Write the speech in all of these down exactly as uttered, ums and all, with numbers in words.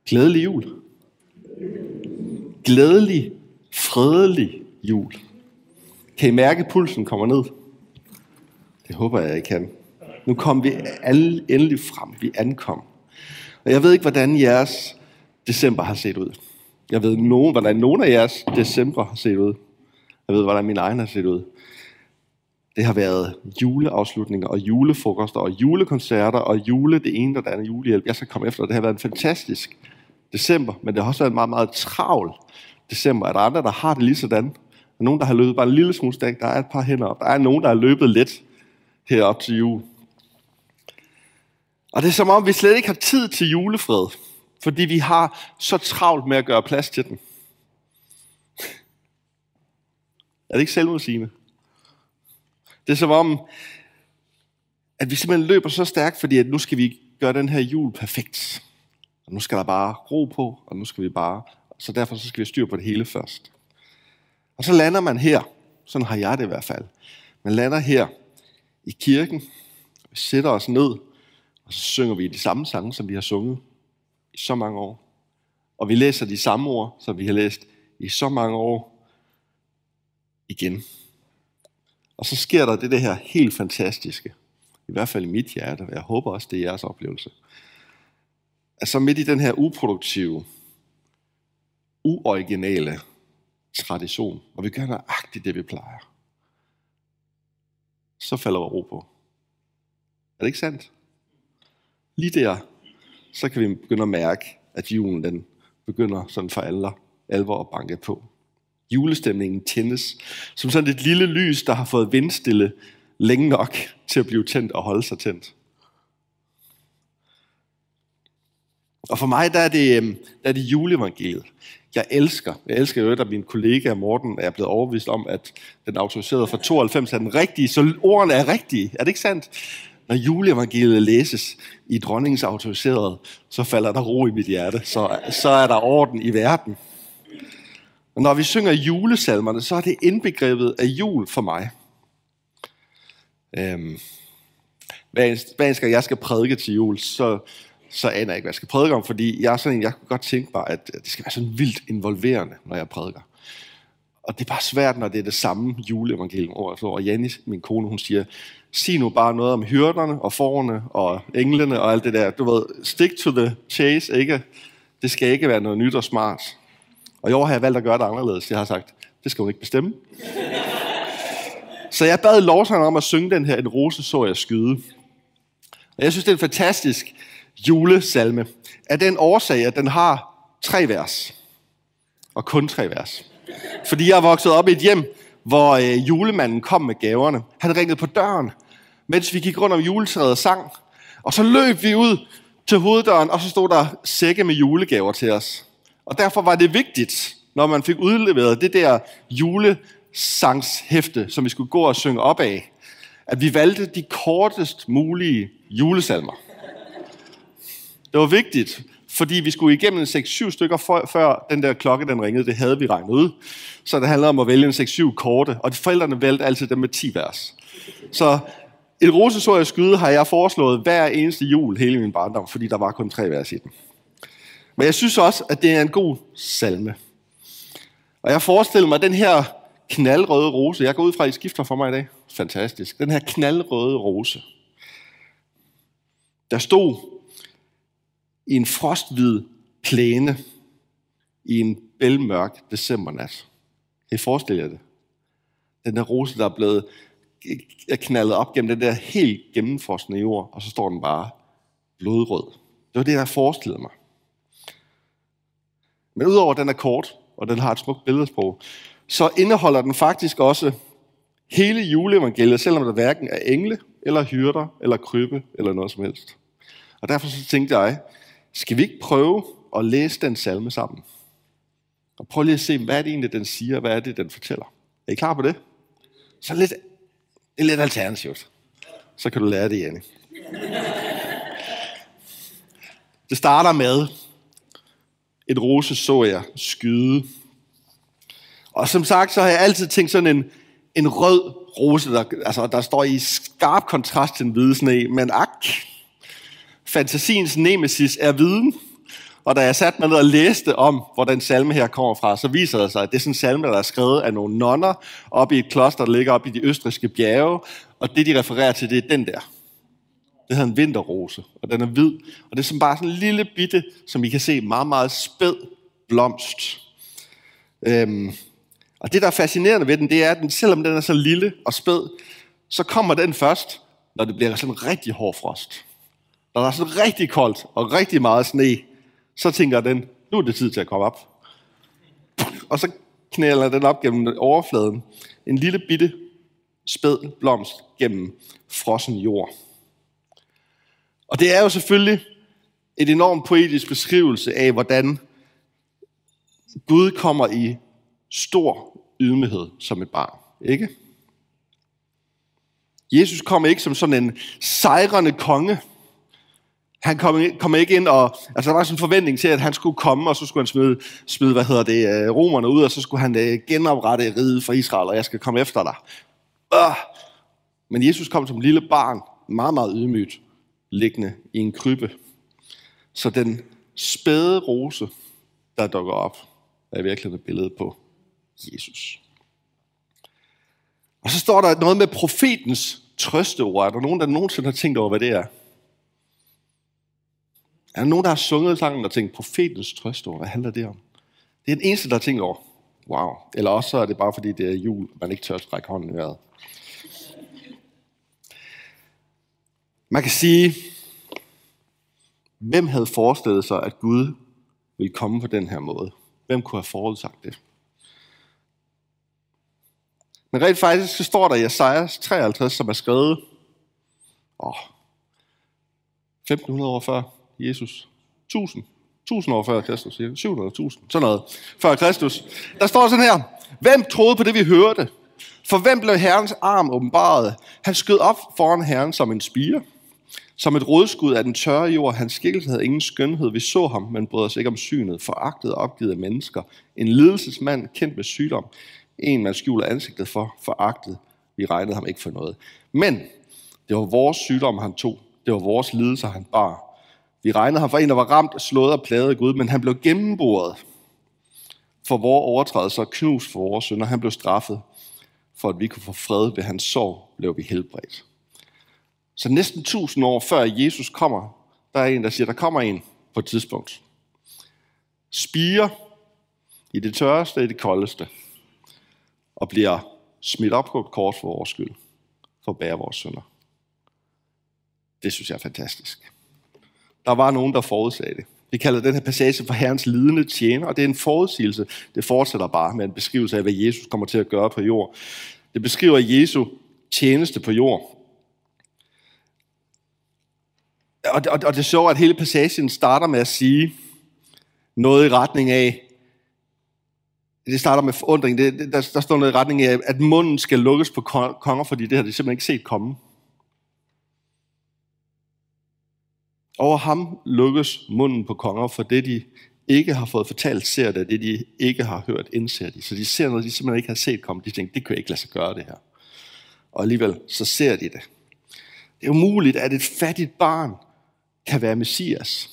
Glædelig jul. Glædelig, fredelig jul. Kan I mærke, at pulsen kommer ned? Det håber jeg, I kan. Nu kom vi alle endelig frem. Vi ankom. Og jeg ved ikke, hvordan jeres december har set ud. Jeg ved, nogen, hvordan nogen af jeres december har set ud. Jeg ved, hvordan min egen har set ud. Det har været juleafslutninger og julefrokoster og julekoncerter og jule, det ene og det andet julehjælp. Jeg skal komme efter. Det har været en fantastisk december, men det har også været en meget, meget travl december. Er der andre, der har det lige sådan? Der er nogen, der har løbet bare en lille smule stærkt. Der er et par hænder op. Der er nogen, der har løbet lidt herop til jul. Og det er som om, vi slet ikke har tid til julefred, fordi vi har så travlt med at gøre plads til den. Er det ikke selvmodsigende? Det er som om, at vi simpelthen løber så stærkt, fordi at nu skal vi gøre den her jul perfekt. Og nu skal der bare ro på, og nu skal vi bare... Så derfor så skal vi styre på det hele først. Og så lander man her, sådan har jeg det i hvert fald. Man lander her i kirken, vi sætter os ned, og så synger vi de samme sange, som vi har sunget i så mange år. Og vi læser de samme ord, som vi har læst i så mange år igen. Og så sker der det, det her helt fantastiske, i hvert fald i mit hjerte, og jeg håber også, det er jeres oplevelse. Altså midt i den her uproduktive, uoriginale tradition, og vi gør nøjagtigt det, vi plejer, så falder der ro på. Er det ikke sandt? Lige der, så kan vi begynde at mærke, at julen den begynder sådan for alvor, alvor at banke på. Julestemningen tændes som sådan et lille lys, der har fået vindstille længe nok til at blive tændt og holde sig tændt. Og for mig, der er det, der er det juleevangeliet. Jeg elsker, jeg elsker jo, at min kollega Morten er blevet overbevist om, at den autoriserede fra tooghalvfems er den rigtige, så ordene er rigtige. Er det ikke sandt? Når juleevangeliet læses i dronningens autoriserede, så falder der ro i mit hjerte. Så, så er der orden i verden. Og når vi synger julesalmerne, så er det indbegrebet af jul for mig. Øhm, hver eneste gang jeg skal prædike til jul, så, så aner jeg ikke, hvad jeg skal prædike om, fordi jeg er sådan en, jeg kunne godt tænke mig, at det skal være sådan vildt involverende, når jeg prædiker. Og det er bare svært, når det er det samme juleevangelium år efter år. Og Janni, min kone, hun siger, sig nu bare noget om hyrderne og fårene og englene og alt det der. Du ved, stick to the chase, ikke? Det skal ikke være noget nyt og smart. Og i år har jeg valgt at gøre det anderledes. Jeg har sagt, det skal hun ikke bestemme. Så jeg bad lovsangeren om at synge den her, En rose så jeg skyde. Og jeg synes, det er en fantastisk julesalme. Af den årsag, at den har tre vers. Og kun tre vers. Fordi jeg er vokset op i et hjem, hvor øh, julemanden kom med gaverne. Han ringede på døren, mens vi gik rundt om juletræet og sang. Og så løb vi ud til hoveddøren, og så stod der sække med julegaver til os. Og derfor var det vigtigt, når man fik udleveret det der julesangshæfte, som vi skulle gå og synge op af, at vi valgte de kortest mulige julesalmer. Det var vigtigt, fordi vi skulle igennem seks syv stykker før, før den der klokke den ringede. Det havde vi regnet ud. Så det handlede om at vælge en seks syv korte, og de forældrene valgte altid dem med ti vers. Så En rose så jeg skyde har jeg foreslået hver eneste jul hele min barndom, fordi der var kun tre vers i den. Men jeg synes også, at det er en god salme. Og jeg forestiller mig, at den her knaldrøde rose, jeg går ud fra, at I skifter for mig i dag. Fantastisk. Den her knaldrøde rose, der stod i en frosthvid plæne i en bælmørk decembernat. Kan I forestille jer det? Den der rose, der er blevet knaldet op gennem den der helt gennemfrosne jord, og så står den bare blodrød. Det var det, jeg forestillede mig. Men udover at den er kort, og den har et smukt billedsprog, så indeholder den faktisk også hele juleevangeliet, selvom der hverken er engle, eller hyrder, eller krybbe, eller noget som helst. Og derfor så tænkte jeg, skal vi ikke prøve at læse den salme sammen? Og prøv lige at se, hvad er det egentlig, den siger, hvad er det, den fortæller? Er I klar på det? Så lidt, det er lidt alternativt. Så kan du lære det, Janni. Det starter med, et rose så jeg skyde. Og som sagt, så har jeg altid tænkt sådan en, en rød rose, der, altså, der står i skarp kontrast til en hvide sne. Men ak, fantasiens nemesis er viden, Og da jeg satte mig ned og læste om, hvor den salme her kommer fra, så viser det sig, at det er sådan en salme, der er skrevet af nogle nonner oppe i et kloster, der ligger oppe i de østrigske bjerge. Og det, de refererer til, det er den der. Det hedder en vinterrose, og den er hvid. Og det er som bare sådan en lille bitte, som I kan se, meget, meget spæd blomst. Øhm, og det, der er fascinerende ved den, det er, at den, selvom den er så lille og spæd, så kommer den først, når det bliver sådan en rigtig hård frost. Når der er sådan rigtig koldt og rigtig meget sne, så tænker den, nu er det tid til at komme op. Og så knælder den op gennem overfladen. En lille bitte spæd blomst gennem frossen jord. Og det er jo selvfølgelig et enormt poetisk beskrivelse af, hvordan Gud kommer i stor ydmyghed som et barn, ikke? Jesus kommer ikke som sådan en sejrende konge. Han kommer ikke ind og, altså der var sådan en forventning til, at han skulle komme, og så skulle han smide, smide hvad hedder det, romerne ud, og så skulle han genoprette riget for Israel, og jeg skal komme efter dig. Øh. Men Jesus kom som lille barn, meget, meget ydmygt, liggende i en krybbe. Så den spæde rose, der dukker op, er virkelig et billede på Jesus. Og så står der noget med profetens trøsteord. Er der nogen, der nogensinde har tænkt over, hvad det er? Er der nogen, der har sunget sangen og tænkt, profetens trøsteord, hvad handler det om? Det er den eneste, der har tænkt over. Wow. Eller også så er det bare, fordi det er jul, man ikke tør at strække hånden i vejret. Man kan sige, hvem havde forestillet sig, at Gud ville komme på den her måde? Hvem kunne have forudsagt det? Men rent faktisk så står der i Jesajas treoghalvtreds, som er skrevet åh, femten hundrede år før Jesus. tusind. tusind år før Kristus. syv hundrede tusind. Sådan noget. Før Kristus. Der står sådan her. Hvem troede på det, vi hørte? For hvem blev Herrens arm åbenbaret? Han skød op foran Herren som en spire. Som et rådskud af den tørre jord. Hans skikkelse havde ingen skønhed. Vi så ham, men brød os ikke om synet. Foragtet og opgivet af mennesker. En lidelsesmand kendt med sygdom. En, man skjuler ansigtet for. Foragtet. Vi regnede ham ikke for noget. Men det var vores sygdom, han tog. Det var vores lidelser, han bar. Vi regnede ham for en, der var ramt, slået og plaget af Gud. Men han blev gennemboret for vores overtrædelser og knust for vores synder. Han blev straffet for, at vi kunne få fred ved hans sorg, blev vi helbredt. Så næsten tusind år før Jesus kommer, der er en, der siger, der kommer en på et tidspunkt. Spirer i det tørreste og det koldeste, og bliver smidt op på et kors for vores skyld, for at bære vores synder. Det synes jeg er fantastisk. Der var nogen, der forudsagde det. Vi kalder den her passage for Herrens lidende tjener, og det er en forudsigelse. Det fortsætter bare med en beskrivelse af, hvad Jesus kommer til at gøre på jord. Det beskriver Jesu tjeneste på jord. Og det, og det er sjovt, at hele passagen starter med at sige noget i retning af, det starter med forundring, det, der, der står noget i retning af, at munden skal lukkes på konger, fordi det har de simpelthen ikke set komme. Over ham lukkes munden på konger, for det de ikke har fået fortalt, ser det, det de ikke har hørt, indser de. Så de ser noget, de simpelthen ikke har set komme. De tænker, det kan jeg ikke lade sig gøre det her. Og alligevel, så ser de det. Det er umuligt, at et fattigt barn kan være Messias.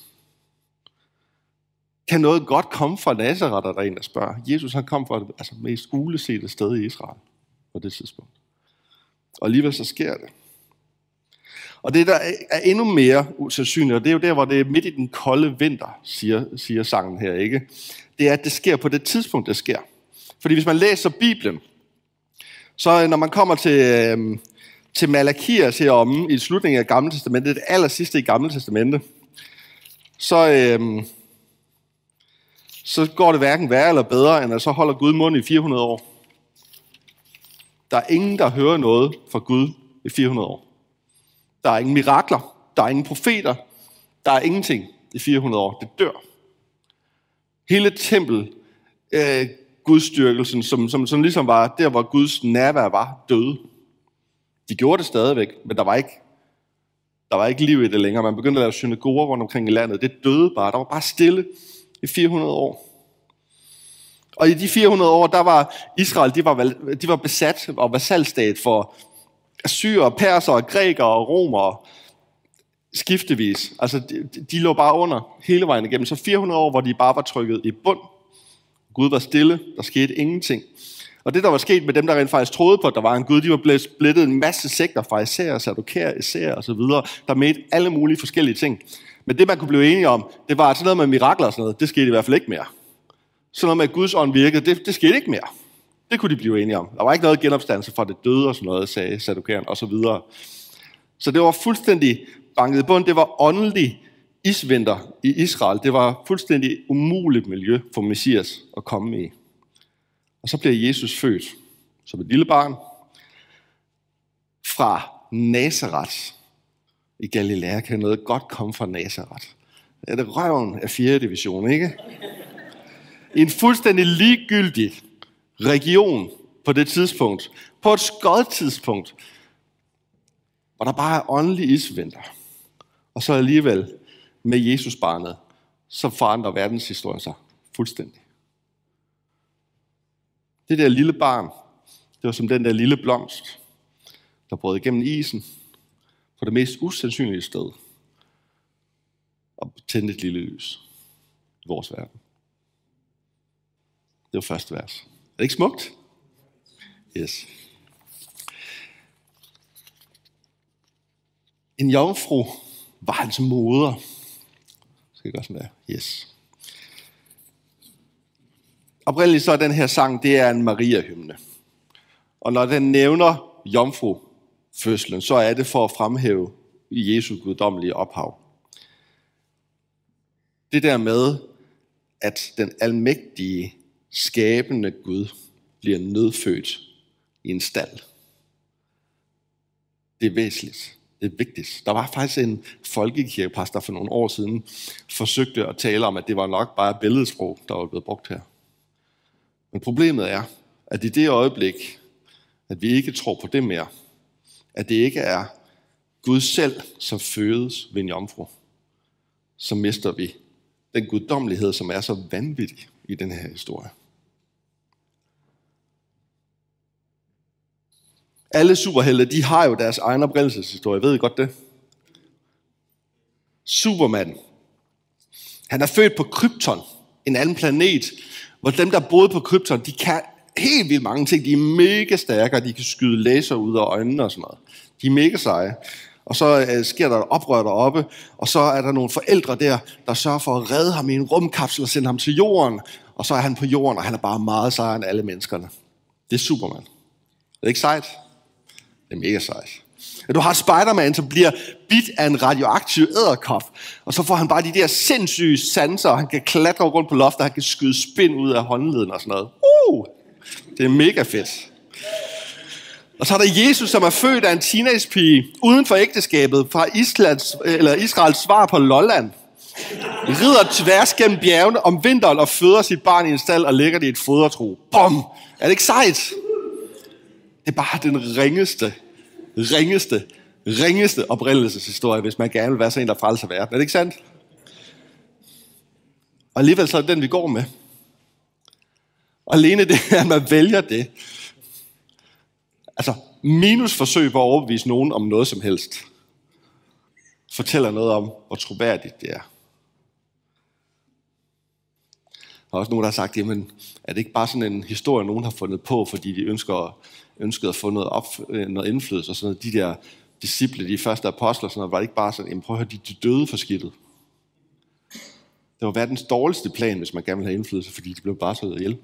Kan noget godt komme fra Nazareth, der er en, der spørger. Jesus, han kom fra det altså, mest uglesete sted i Israel på det tidspunkt. Og alligevel så sker det. Og det, der er endnu mere usandsynligt, og det er jo der, hvor det er midt i den kolde vinter, siger, siger sangen her, ikke? Det er, at det sker på det tidspunkt, det sker. Fordi hvis man læser Bibelen, så når man kommer til, øh, til Malakias heromme i slutningen af Gamle Testamentet, det aller sidste i Gamle Testamente, så, øh, så går det hverken værre eller bedre, end at så holder Gud mund i fire hundrede år. Der er ingen, der hører noget fra Gud i fire hundrede år. Der er ingen mirakler, der er ingen profeter, der er ingenting i fire hundrede år. Det dør. Hele tempel, øh, gudstyrkelsen, som, som, som ligesom var der, hvor Guds nærvær var, døde. De gjorde det stadigvæk, men der var ikke, der var ikke liv i det længere. Man begyndte at lave synagoger rundt omkring i landet. Det døde bare. Der var bare stille i fire hundrede år. Og i de fire hundrede år, der var Israel, de var, de var besat og vasalstat for assyrer, perser, grækere og romere. skiftevis. Altså, de, de lå bare under hele vejen igennem. Så fire hundrede år, hvor de bare var trykket i bund. Gud var stille, der skete ingenting. Og det, der var sket med dem, der rent faktisk troede på, at der var en Gud, de var blevet splittet en masse sekter fra Især, Saddukerer, Især og så videre, der mente alle mulige forskellige ting. Men det, man kunne blive enige om, det var, at sådan noget med mirakler og sådan noget, det skete i hvert fald ikke mere. Sådan noget med, at Guds ånd virkede, det, det skete ikke mere. Det kunne de blive enige om. Der var ikke noget genopstandelse fra det døde og sådan noget, sagde Saddukæerne og så videre. Så det var fuldstændig banket i bund. Det var åndelig isvinter i Israel. Det var fuldstændig umuligt miljø for Messias at komme i. Og så bliver Jesus født som et lille barn fra Nazareth i Galilea. Kan noget godt komme fra Nazareth? Det er det røven af fjerde division, ikke? I en fuldstændig ligegyldig region på det tidspunkt, på et skødt tidspunkt, hvor der bare er åndelig isvinter. Og så alligevel med Jesusbarnet, så forandrer verdenshistorien sig fuldstændig. Det der lille barn, det var som den der lille blomst, der brød igennem isen på det mest usandsynlige sted og tændte et lille lys i vores verden. Det var første vers. Er det ikke smukt? Yes. En jomfru var hans moder. Skal jeg gøre sådan der? Yes. Oprindeligt så er den her sang, det er en Maria-hymne. Og når den nævner jomfrufødslen, så er det for at fremhæve Jesu guddommelige ophav. Det der med, at den almægtige, skabende Gud bliver nødfødt i en stald. Det er væsentligt. Det er vigtigt. Der var faktisk en folkekirkepastor for nogle år siden, forsøgte at tale om, at det var nok bare billedsprog, der var blevet brugt her. Men problemet er, at i det øjeblik, at vi ikke tror på det mere, at det ikke er Gud selv, som fødes ved en jomfru, så mister vi den guddommelighed, som er så vanvittig i den her historie. Alle superhelte, de har jo deres egen oprindelseshistorie. Ved I godt det? Superman. Han er født på Krypton, en anden planet, hvor dem, der boede på Krypton, de kan helt vildt mange ting. De er mega stærke, og de kan skyde laser ud af øjnene og sådan noget. De er mega seje. Og så øh, sker der et oprør deroppe, og så er der nogle forældre der, der sørger for at redde ham i en rumkapsel og sende ham til jorden. Og så er han på jorden, og han er bare meget sejere end alle menneskerne. Det er Superman. Er det ikke sejt? Det er mega sejt. Du har Spider-Man, som bliver bidt af en radioaktiv edderkop, og så får han bare de der sindssyge sanser, og han kan klatre rundt på loftet, og han kan skyde spind ud af håndleden og sådan noget. Uh! Det er mega fedt. Og så er der Jesus, som er født af en teenagepige uden for ægteskabet fra Islands, eller Israels svar på Lolland. Rider tværs gennem bjergene om vinteren og føder sit barn i en stald og lægger det i et fodertro. Bum! Er det ikke sejt? Det er bare den ringeste, ringeste, ringeste oprindelseshistorie, hvis man gerne vil være sådan en, der frelser verden. Er det ikke sandt? Og alligevel så er det den, vi går med. Og alene det, at man vælger det. Altså, minus forsøg på at overbevise nogen om noget som helst, fortæller noget om, hvor troværdigt det er. Der er også nogen, der har sagt, jamen, er det ikke bare sådan en historie, nogen har fundet på, fordi de ønsker, ønskede at få noget, op, noget indflydelse, og sådan noget. De der disciple, de første apostler, sådan noget, var det ikke bare sådan, jamen prøv at høre, de, de døde for skidtet. Det var verdens dårligste plan, hvis man gerne vil have indflydelse, fordi de blev bare slået ihjel.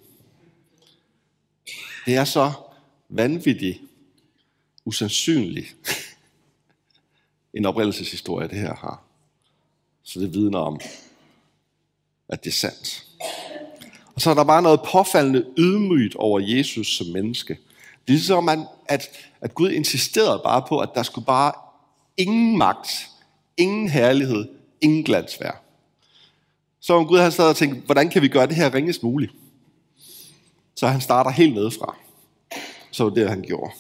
Det er så vanvittigt, usandsynligt en oprindelseshistorie, det her har. Så det vidner om, at det er sandt. Og så er der bare noget påfaldende ydmygt over Jesus som menneske. Det er ligesom, at, at Gud insisterede bare på, at der skulle bare ingen magt, ingen herlighed, ingen glans være. Så om Gud han sad og tænkte, hvordan kan vi gøre det her ringest muligt? Så han starter helt nedefra. Så var det, han gjorde.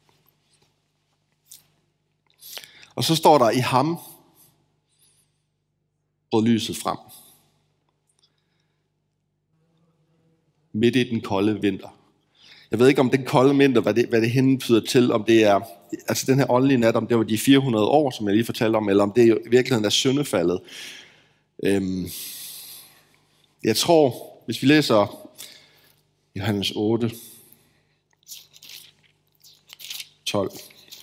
Og så står der, i ham brød lyset frem. Midt i den kolde vinter. Jeg ved ikke, om den kolde vinter, hvad det, hvad det hentyder til, om det er, altså den her åndelige nat, om det var de fire hundrede år, som jeg lige fortalte om, eller om det i virkeligheden er syndefaldet. Øhm, jeg tror, hvis vi læser Johannes otte, tolv.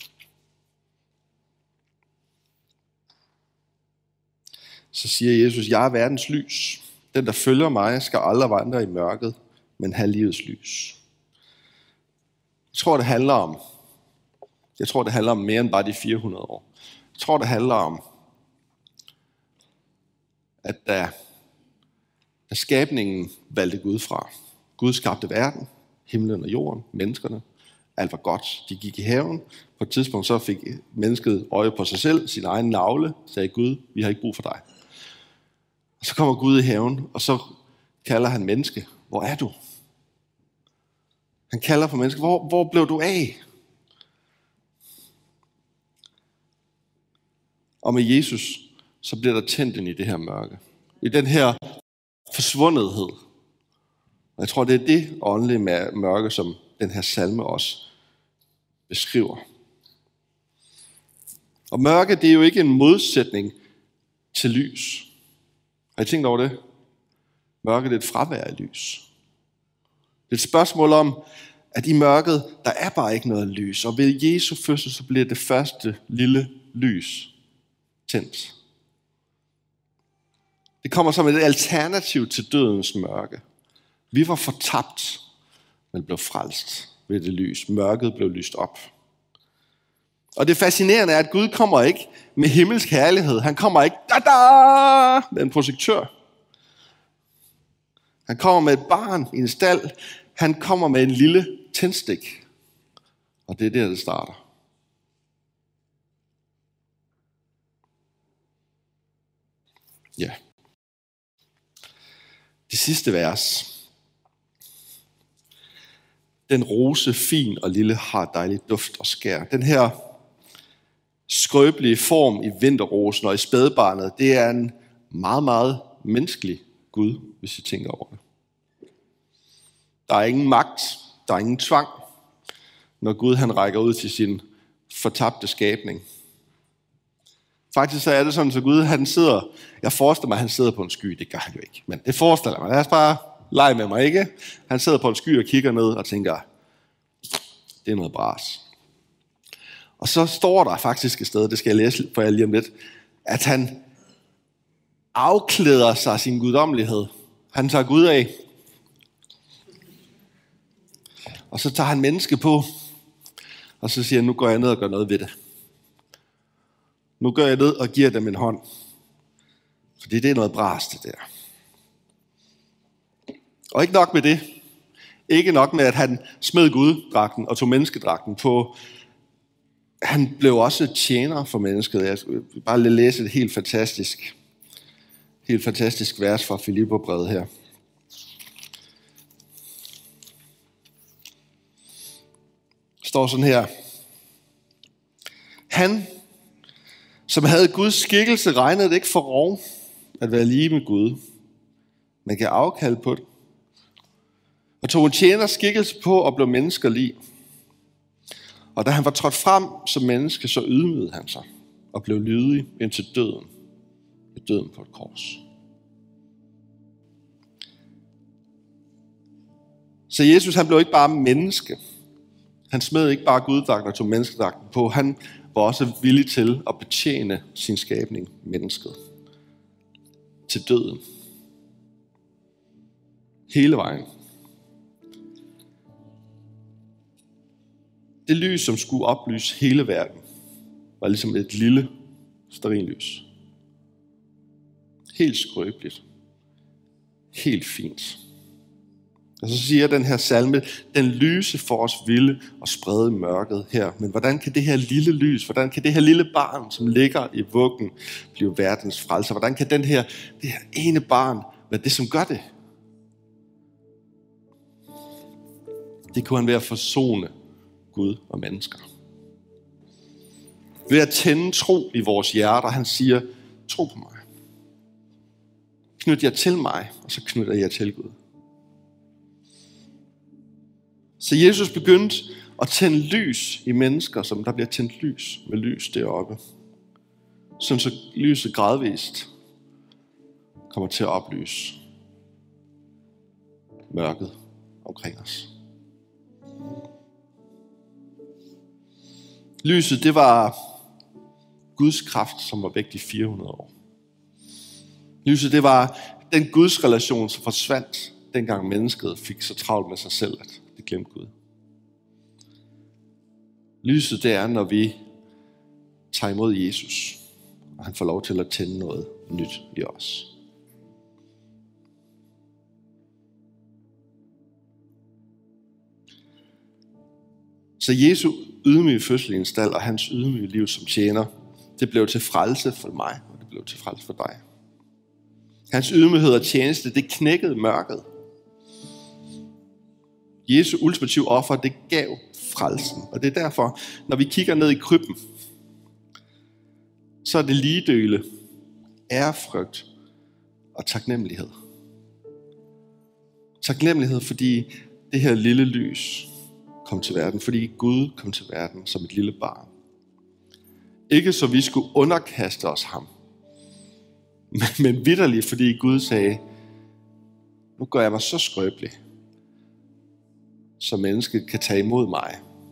Så siger Jesus, jeg er verdens lys. Den, der følger mig, skal aldrig vandre i mørket, men have livets lys. Jeg tror, det handler om, jeg tror, det handler om mere end bare de fire hundrede år. Jeg tror, det handler om, at da, da skabningen valgte Gud fra. Gud skabte verden, himlen og jorden, menneskerne. Alt var godt. De gik i haven. På et tidspunkt så fik mennesket øje på sig selv, sin egen navle, sagde Gud, vi har ikke brug for dig. Og så kommer Gud i haven, og så kalder han menneske, hvor er du? Han kalder på menneske, hvor, hvor blev du af? Og med Jesus, så bliver der tændt ind i det her mørke. I den her forsvundethed. Og jeg tror, det er det åndelige mørke, som den her salme også beskriver. Og mørke, det er jo ikke en modsætning til lys. Har I tænkt over det? Mørke, det er et fravær af lys. Det er et spørgsmål om, at i mørket, der er bare ikke noget lys. Og ved Jesu fødsel, så bliver det første lille lys tændt. Det kommer som et alternativ til dødens mørke. Vi var fortabt, men blev frelst ved det lys. Mørket blev lyst op. Og det fascinerende er, at Gud kommer ikke med himmelsk herlighed. Han kommer ikke da-da, med en projektør. Han kommer med et barn i en stald. Han kommer med en lille tændstik. Og det er der, det starter. Ja. Det sidste vers. Den rose, fin og lille, har dejlig duft og skær. Den her skrøbelige form i vinterrosen og i spædbarnet, det er en meget, meget menneskelig Gud, hvis I tænker over det. Der er ingen magt, der er ingen tvang, når Gud han rækker ud til sin fortabte skabning. Faktisk så er det sådan, så Gud han sidder, jeg forestiller mig, han sidder på en sky, det gør han jo ikke, men det forestiller mig, lad os bare lege med mig, ikke? Han sidder på en sky og kigger ned og tænker, det er noget bras. Og så står der faktisk et sted, det skal jeg læse for jer lige om lidt, at han afklæder sig sin guddommelighed. Han tager Gud af, og så tager han menneske på, og så siger han, nu går jeg ned og gør noget ved det. Nu går jeg ned og giver dem en hånd. Fordi det er noget bras, det der. Og ikke nok med det. Ikke nok med, at han smed guddragten og tog menneskedragten på. Han blev også tjener for mennesket. Jeg skal bare læse et helt fantastisk, helt fantastisk vers fra Filipperbrevet her. Det står sådan her. Han, som havde Guds skikkelse, regnede det ikke for rov at være lige med Gud. Man kan afkalde på det. Og tog en tjeners skikkelse på og blev menneskelig. Og da han var trådt frem som menneske, så ydmygede han sig og blev lydig indtil døden. Ved døden på et kors. Så Jesus, han blev ikke bare menneske. Han smed ikke bare guddragten og tog menneskedragten på. Han var også villig til at betjene sin skabning, mennesket, til døden. Hele vejen. Det lys, som skulle oplyse hele verden, var ligesom et lille stearinlys. Helt skrøbeligt. Helt fint. Og så siger den her salme, den lyse for os ville og sprede mørket her. Men hvordan kan det her lille lys, hvordan kan det her lille barn, som ligger i vuggen, blive verdens frelser? Hvordan kan den her, det her ene barn være det, som gør det? Det kunne han være at forsone Gud og mennesker. Ved at tænde tro i vores hjerter. Han siger, tro på mig. Knyt jer til mig, og så knytter jeg til Gud. Så Jesus begyndte at tænde lys i mennesker, som der bliver tændt lys med lys deroppe. Sådan så lyset gradvist kommer til at oplyse mørket omkring os. Lyset, det var Guds kraft, som var væk i fire hundrede år. Lyset, det var den Guds relation, som forsvandt, dengang mennesket fik så travlt med sig selv, at det glemte Gud. Lyset, det er, når vi tager imod Jesus, og han får lov til at tænde noget nyt i os. Så Jesu ydmyge fødsel i en stald og hans ydmyge liv som tjener, det blev til frelse for mig, og det blev til frelse for dig. Hans ydmyghed og tjeneste, det knækkede mørket. Jesu ultimative offer, det gav frelsen. Og det er derfor, når vi kigger ned i krybben, så er det ligedøle, ærefrygt og taknemmelighed. Taknemmelighed, fordi det her lille lys kom til verden, fordi Gud kom til verden som et lille barn. Ikke så vi skulle underkaste os ham, men vitterligt, fordi Gud sagde, nu gør jeg mig så skrøbelig, så mennesket kan tage imod mig.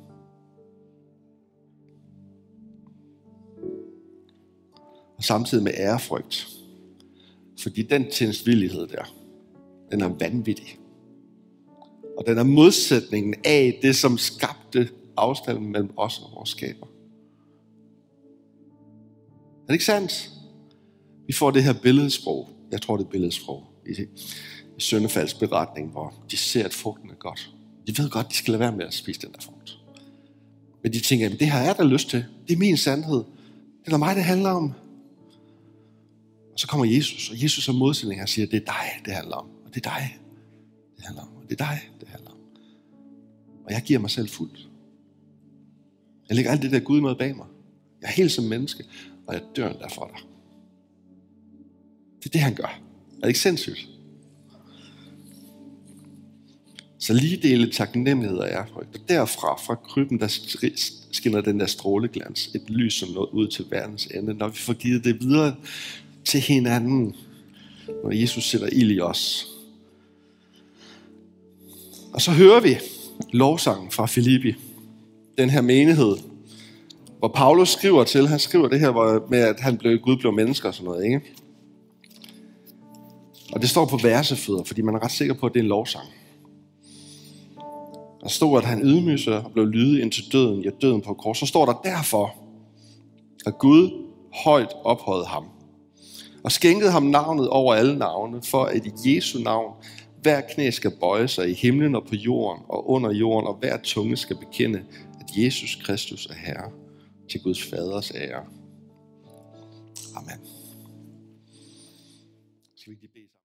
Og samtidig med ærefrygt, fordi den tjenstvillighed der, den er vanvittig. Og den er modsætningen af det, som skabte afstanden mellem os og vores skaber. Er det ikke sandt? Vi får det her billedsprog. Jeg tror, det er billedsprog i, i syndefalds beretning, hvor de ser, at frugten er godt. De ved godt, de skal lade være med at spise den der frugt. Men de tænker, at det her er der lyst til. Det er min sandhed. Det er mig, det handler om. Og så kommer Jesus, og Jesus er modsætning og siger, det er dig, det handler om. Og det er dig, det handler om. Og det er dig, det handler om. Og jeg giver mig selv fuldt. Jeg lægger alt det der Gud med bag mig. Jeg er helt som menneske, og jeg dør endda for dig. Det er det, han gør. Er det ikke sindssygt? Så lige dele taknemmelighed og ærefrygt. Og derfra, fra krybben, der skinner den der stråleglans. Et lys, som når ud til verdens ende. Når vi får givet det videre til hinanden. Når Jesus sætter ild i os. Og så hører vi lovsangen fra Filippi. Den her menighed, hvor Paulus skriver til, han skriver det her hvor, med, at han blev, Gud blev mennesker og sådan noget, ikke? Og det står på versefødder, fordi man er ret sikker på, at det er en lovsang. Der står, at han ydmygede sig og blev lydig indtil døden, ja døden på kors. Så står der derfor, at Gud højt ophøjede ham og skænkede ham navnet over alle navne, for at i Jesu navn hver knæ skal bøje sig i himlen og på jorden og under jorden, og hver tunge skal bekende, at Jesus Kristus er Herre, til Guds faders ære. Amen. Skal vi